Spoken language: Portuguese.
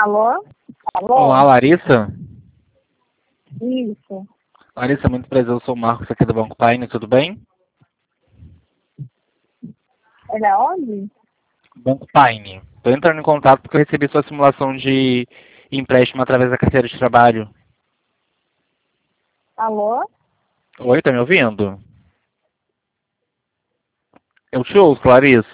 Alô? Alô? Olá, Larissa. Isso. Larissa, muito prazer, eu sou o Marcos aqui do Banco Paine, tudo bem? É da onde? Banco Paine. Estou entrando em contato porque eu recebi sua simulação de empréstimo através da carteira de trabalho. Alô? Oi, tá me ouvindo? Eu te ouço, Larissa.